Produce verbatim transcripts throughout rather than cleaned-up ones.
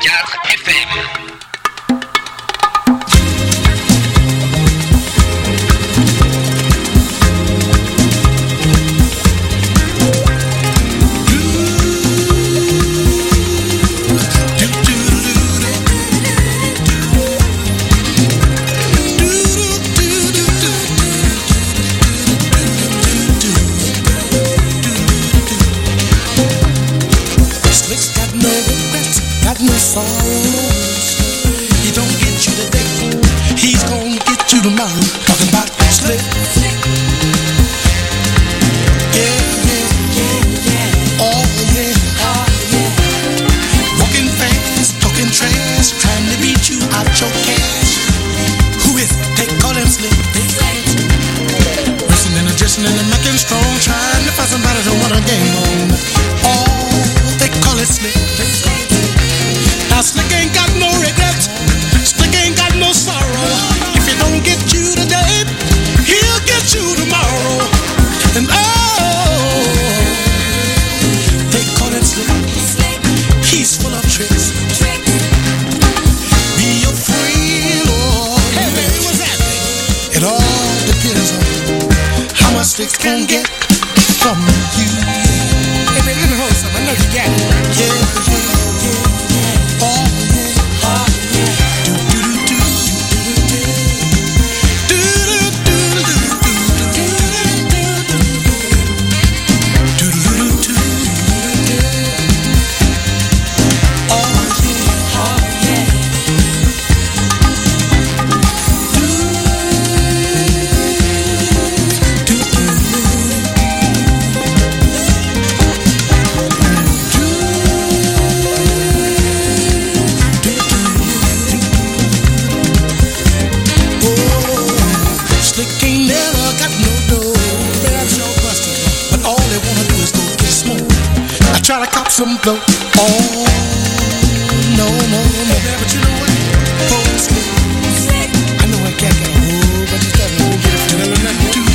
quatre F M. Some blow. Oh, no, no, no. Yeah, but you know what? Folks, I know I can't get a whole bunch of stuff. I won't get it to them and nothing to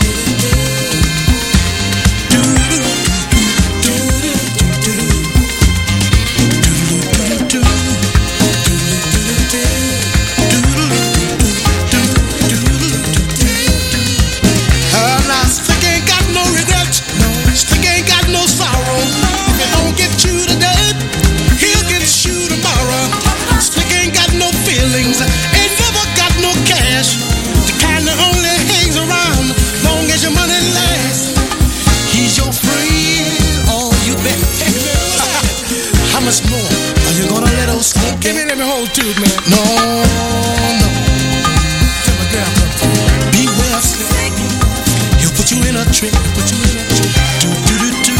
Slick ain't got no regret. Slick ain't got no sorrow. Don't get you today, he'll get you tomorrow. Slick ain't got no feelings, ain't never got no cash. The kind that only hangs around long as your money lasts. He's your friend, oh you bet. How much more are you gonna let old Slick? Give me, let me hold to it, man. No, no. Tell my girl, beware Slick. He'll put you in a trick, put you in a trick. Do do do do.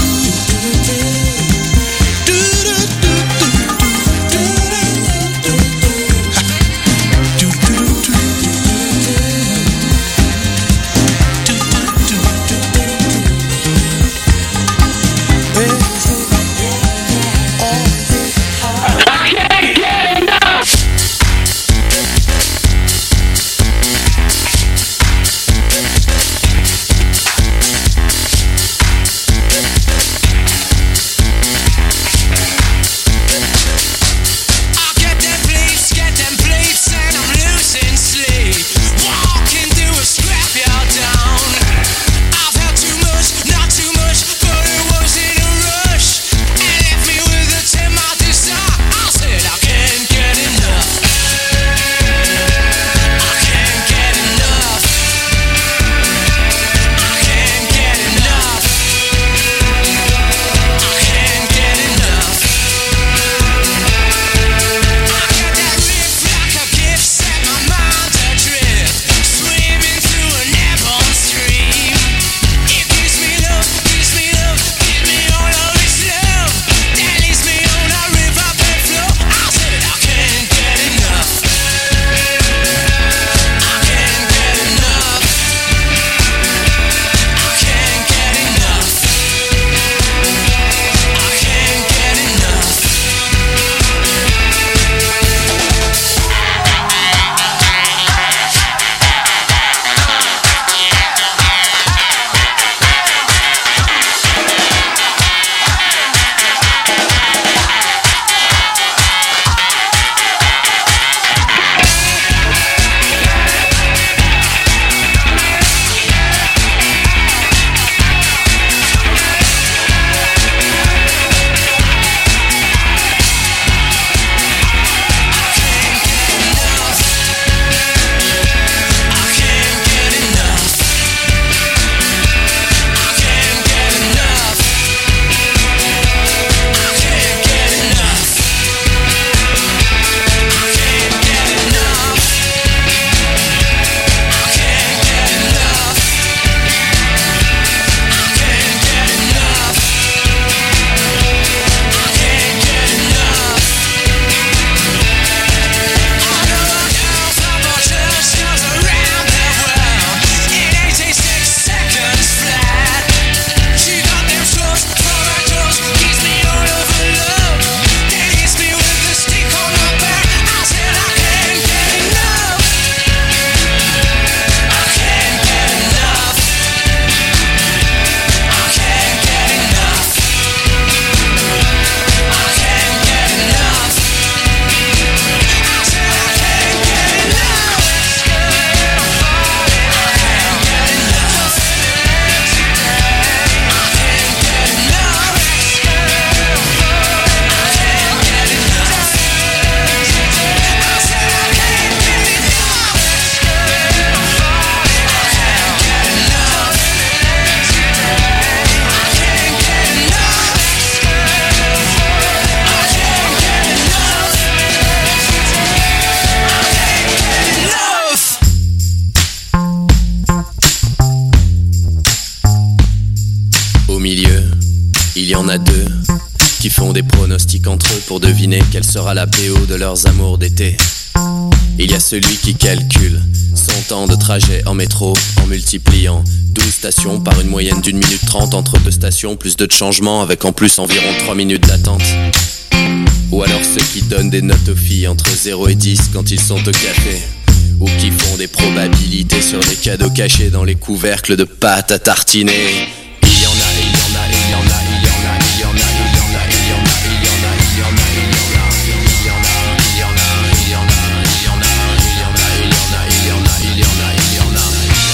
Il y en a deux qui font des pronostics entre eux pour deviner quelle sera la P O de leurs amours d'été. Il y a celui qui calcule son temps de trajet en métro en multipliant douze stations par une moyenne d'une minute trente entre deux stations, plus deux de changements avec en plus environ trois minutes d'attente. Ou alors ceux qui donnent des notes aux filles entre zéro et dix quand ils sont au café. Ou qui font des probabilités sur des cadeaux cachés dans les couvercles de pâte à tartiner. Il y en a, il y en a, il y en a, il y en a, il y en a, il y en a, il y en a, il y en a, il y en a, il y en a, il y en a, il y en a, il y en a, il y en a, il y en a, il y en a, il y en a, il y en a, il y en a.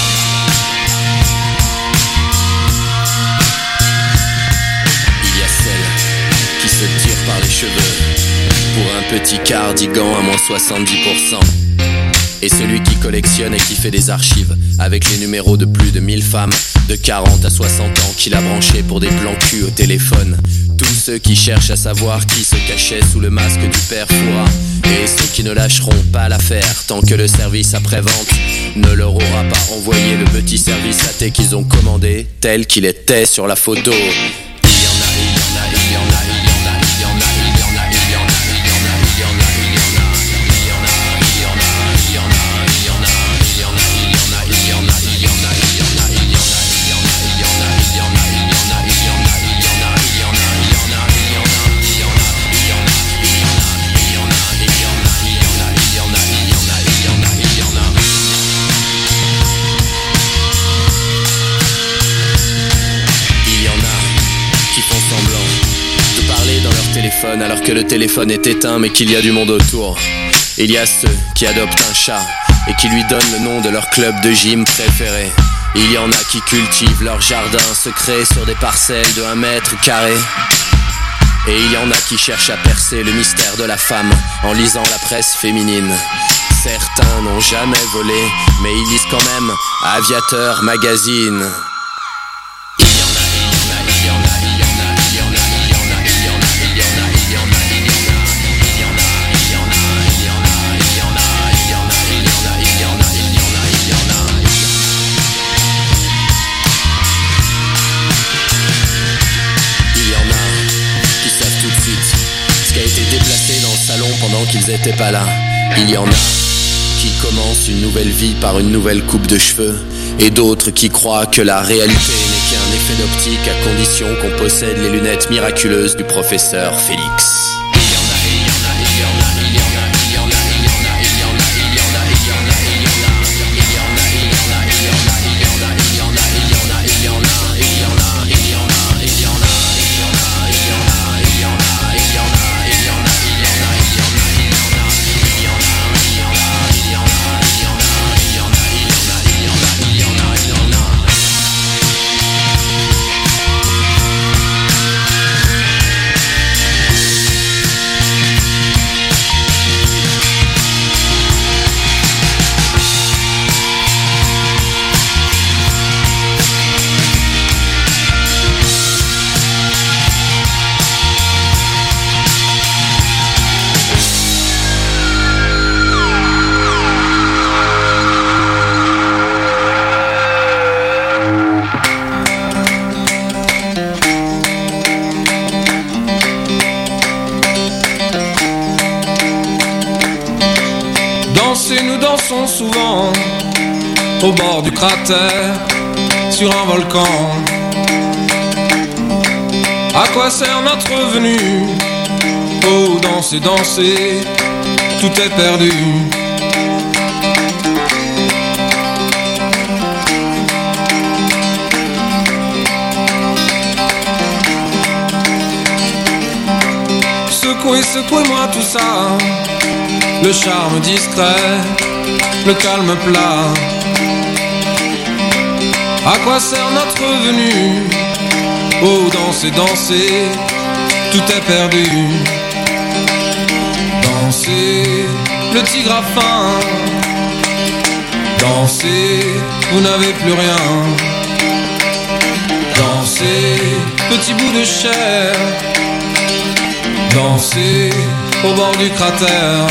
Il y a celle qui se tire par les cheveux pour un petit cardigan à moins soixante-dix pour cent. Et celui qui collectionne et qui fait des archives avec les numéros de plus de mille femmes de quarante à soixante ans qu'il a branché pour des plans cul au téléphone. Tous ceux qui cherchent à savoir qui se cachait sous le masque du père Foura. Et ceux qui ne lâcheront pas l'affaire tant que le service après-vente ne leur aura pas envoyé le petit service à thé qu'ils ont commandé tel qu'il était sur la photo. Il y en a, il y en a, il y en a, il y en a, il y en a, il y en a, il y en a, il y en a, il y en a, il y en a. Téléphone alors que le téléphone est éteint mais qu'il y a du monde autour. Il y a ceux qui adoptent un chat et qui lui donnent le nom de leur club de gym préféré. Il y en a qui cultivent leur jardin secret sur des parcelles de un mètre carré. Et il y en a qui cherchent à percer le mystère de la femme en lisant la presse féminine. Certains n'ont jamais volé mais ils lisent quand même Aviateur Magazine. Pendant qu'ils étaient pas là. Il y en a qui commencent une nouvelle vie par une nouvelle coupe de cheveux et d'autres qui croient que la réalité n'est qu'un effet d'optique à condition qu'on possède les lunettes miraculeuses du professeur Félix. Nous dansons souvent au bord du cratère sur un volcan. À quoi sert notre venue? Oh, danser, danser, tout est perdu. Secouez, secouez-moi tout ça. Le charme discret, le calme plat. À quoi sert notre venue? Oh, danser, danser, tout est perdu. Dansez, le tigre a faim. Dansez, vous n'avez plus rien. Dansez, petit bout de chair. Dansez, au bord du cratère.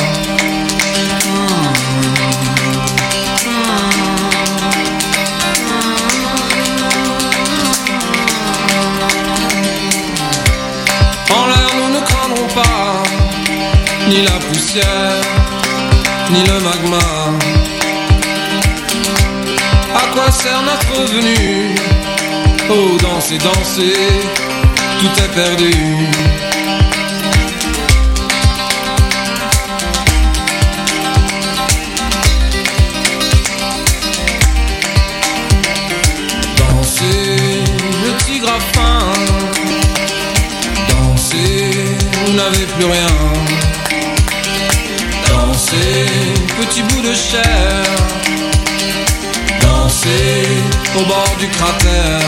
ni le magma. À quoi sert notre venue? Oh, danser, danser, tout est perdu. Danser, le tigre a faim. Danser, vous n'avez plus rien. Danser, petit bout de chair. Danser, au bord du cratère.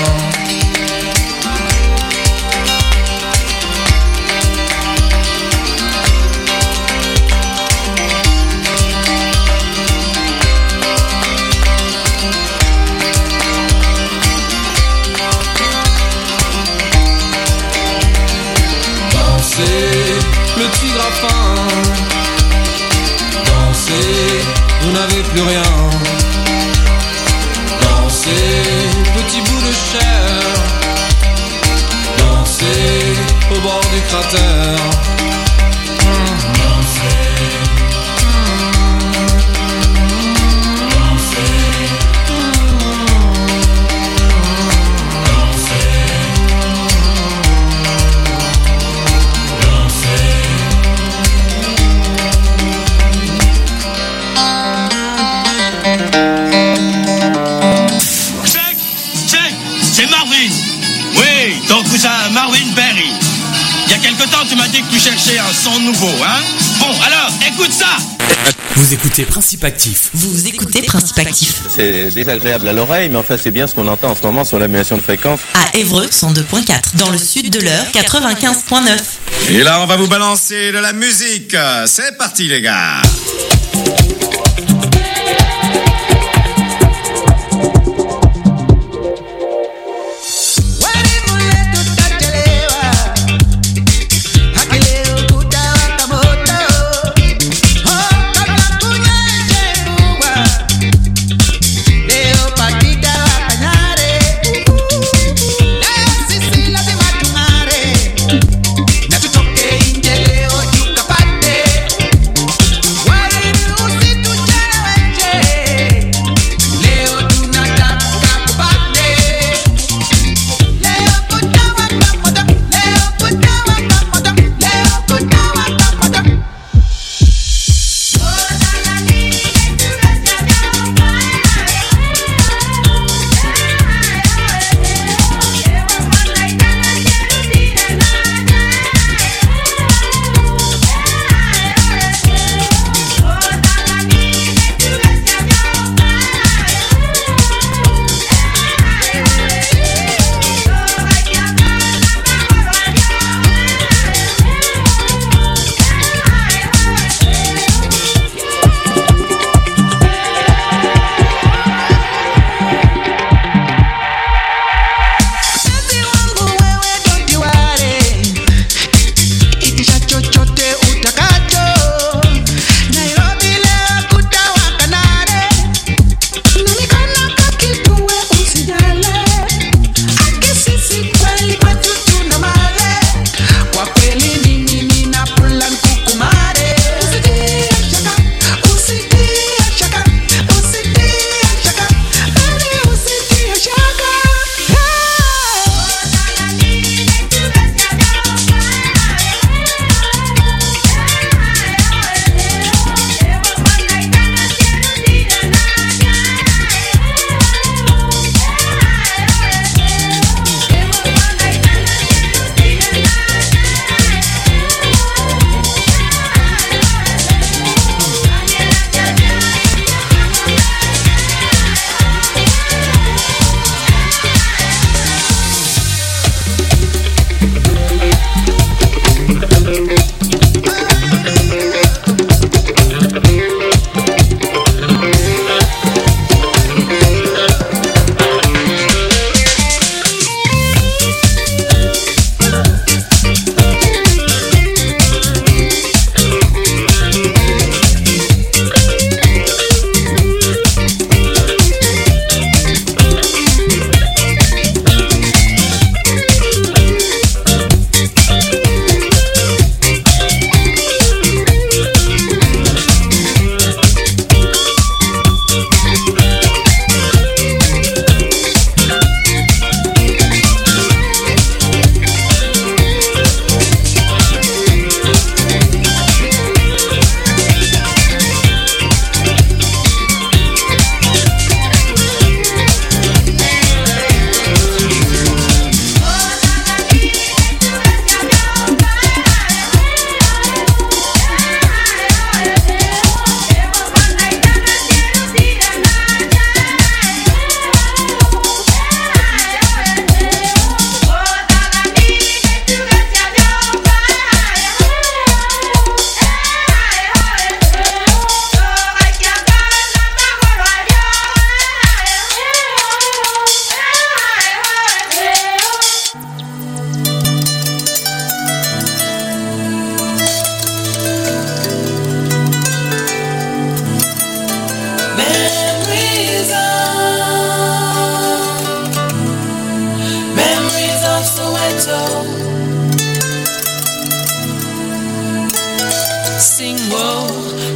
Dansez, le tigre a faim. Dansez, vous n'avez plus rien. Dansez, petit bout de chair. Dansez, au bord du cratère. Marvin Berry. Il y a quelque temps, tu m'as dit que tu cherchais un son nouveau, hein? Bon, alors, écoute ça! Vous écoutez Principe Actif. Vous écoutez Principe Actif. C'est désagréable à l'oreille, mais enfin, c'est bien ce qu'on entend en ce moment sur l'annulation de fréquence. À Évreux, cent deux point quatre. Dans le sud de l'Eure, quatre-vingt-quinze point neuf. Et là, on va vous balancer de la musique. C'est parti, les gars! Tú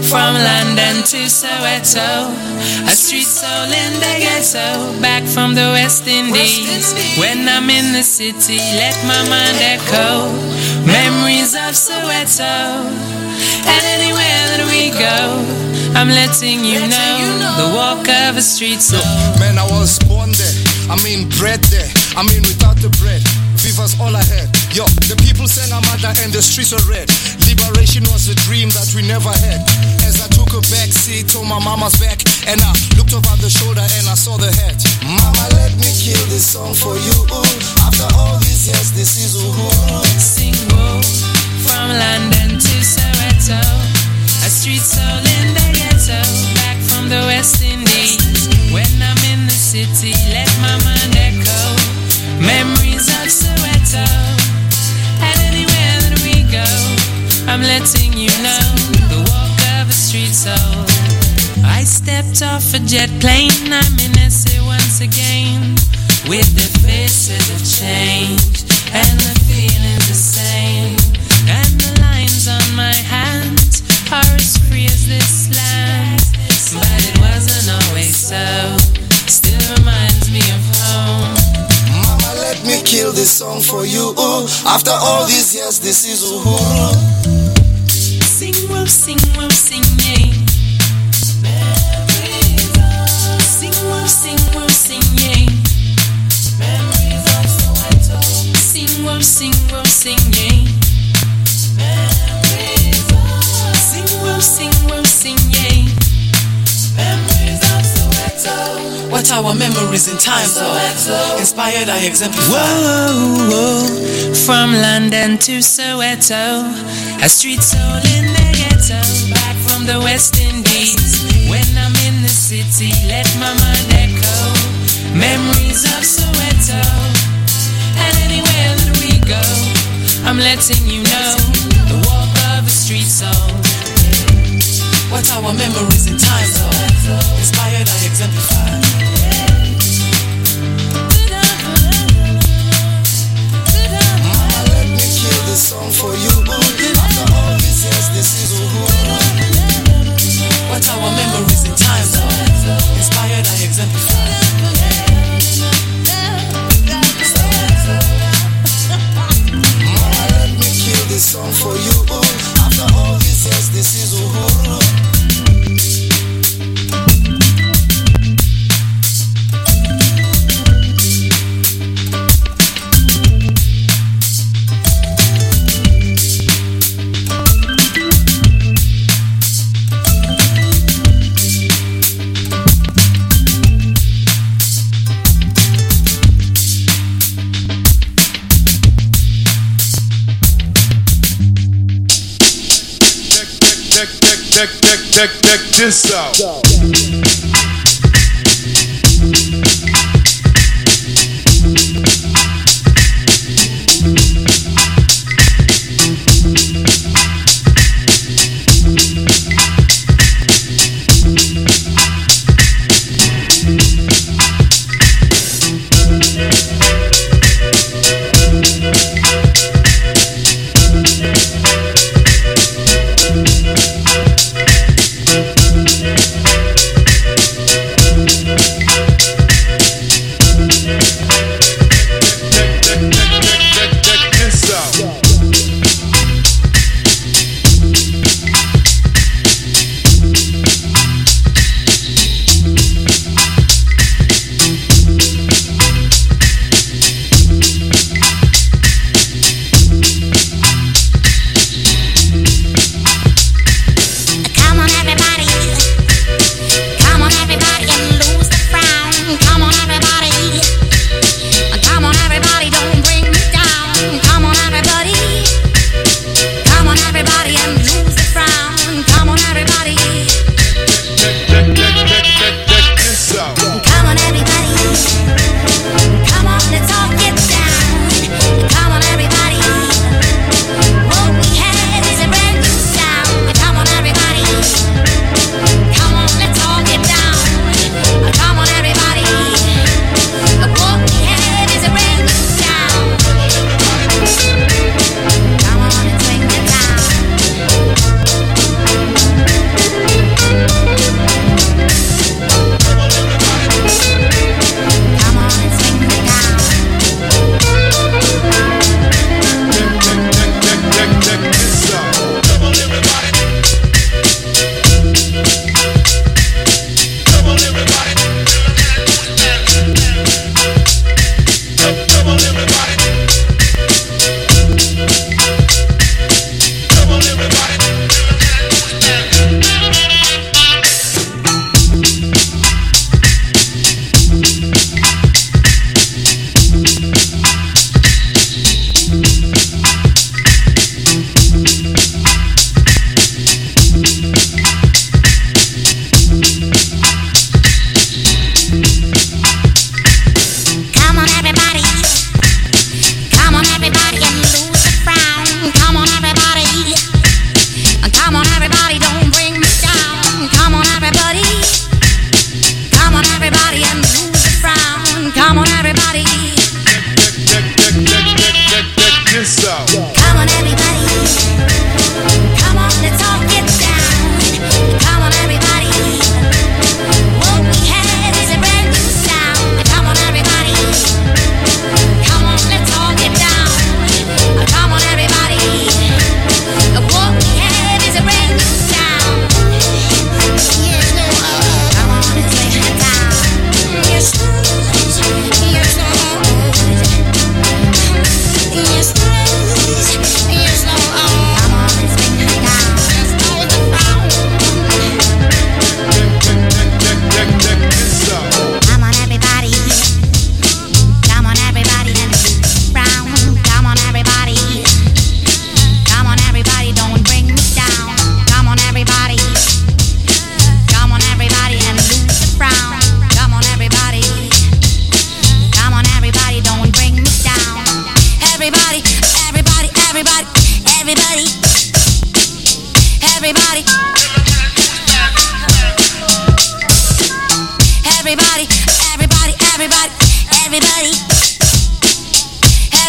From London to Soweto, a street soul in the ghetto. Back from the West Indies, when I'm in the city, let my mind echo memories of Soweto. And anywhere that we go, I'm letting you know the walk of a street soul. Man, I was born there, I mean bred there, I mean without the bread, Viva's all I had. Yo, the people sang Amada and the streets were red. Liberation was a dream that we never had. As I took a back seat on my mama's back, and I looked over the shoulder and I saw the hat. Mama, let me kill this song for you. After all these years, this is Uhuru. Sing woo, from London to Soweto, a street soul in the ghetto. Back from the West Indies, when I'm in the city, let my mind echo memories of Soweto. And anywhere that we go, I'm letting you know the walk of a street soul. I stepped off a jet plane, I'm in S A once again, with the faces of change and the feelings the same. And the lines on my hands are as free as this land. But it wasn't always so, still reminds me of home. Mama, let me kill this song for you. After all these years, this is Uhuru. Sing, woo, sing, woo, sing, yeah. Sing, woo, sing, woo, sing, yeah. Sing, woo, sing, woo, sing, yeah. Sing, woo, sing, woo, sing, yeah. What our memories in time though, inspired I exemplify. Whoa, whoa, from London to Soweto, a street soul in the ghetto. Back from the West Indies, when I'm in the city, let my mind echo memories of Soweto. And anywhere that we go, I'm letting you know the walk of a street soul. What our memories in time though, inspired I exemplify. This song for you. After all these years, this is Uhuru. What our memories in time though, inspired I exemplify. Mama, let me kill this song for you. After all these years, this is Uhuru. Check, check, check, check this out.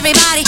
everybody.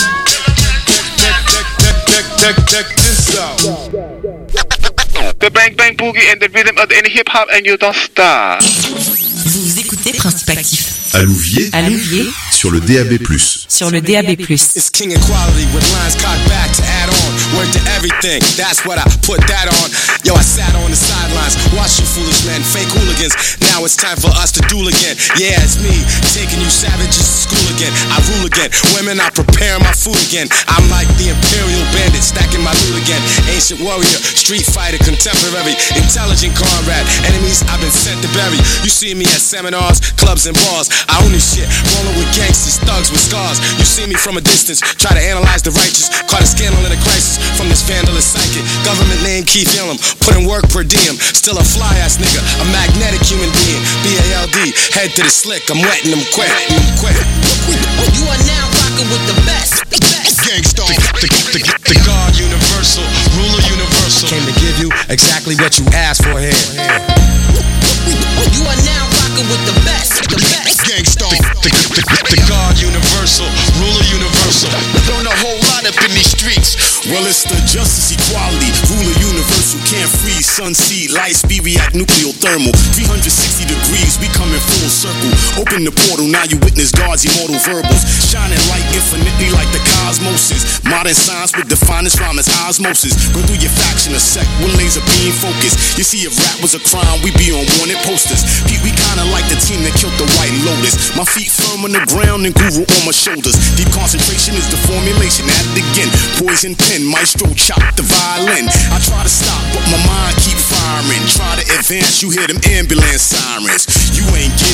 Check, check this out. The bang bang boogie and the rhythm of the hip hop and you don't stop. Vous écoutez Principe Actif. À Louviers. À Louviers. Sur le D A B plus. Sur le D A B plus. It's king equality with lines cocked back to add on. Word to everything, that's what I put that on. Yo, I sat on the sidelines, watch you foolish men, fake hooligans. Now it's time for us to duel again. Yeah, it's me, taking you savages to school again. I rule again, women, I prepare my food again. I'm like the imperial bandit, stacking my loot again. Ancient warrior, street fighter, contemporary, intelligent comrade. Enemies I've been sent to bury. You see me at seminars, clubs and bars. I own this shit, rolling with gangsters, thugs with scars. You see me from a distance, try to analyze the righteous. Caught a scandal in a crisis from this vandalous psychic. Government name Keith Yellum, putting work per diem. Still a fly ass nigga, a magnetic human being. B A L D, head to the slick, I'm wetting them quick. quick. You are now rocking with the best. Gangsta, the, the, the, the God universal, ruler universal. Came to give you exactly what you asked for here. You are now rocking with the best. The best. Gangsta, the, the, the, the God universal, ruler universal. Throwing a whole lot up in these streets. Well, it's the justice, equality, ruler universal, can't freeze, sun, seed, light, speed, react, nuclear, thermal. three hundred sixty degrees, we come in full circle. Open the portal, now you witness God's immortal verbals. Shining light infinitely like the cosmosis. Modern science with the finest rhyme as osmosis. Burn through your faction, a sect with laser beam focus. You see, if rap was a crime, we be on wanted posters. Pete, we kinda like the team that killed the White Lotus. My feet firm on the ground and guru on my shoulders. Deep concentration is the formulation at the end. Poison pen, maestro chop the violin. I try to stop, but my mind keep firing. Try to advance, you hear them ambulance sirens. You ain't get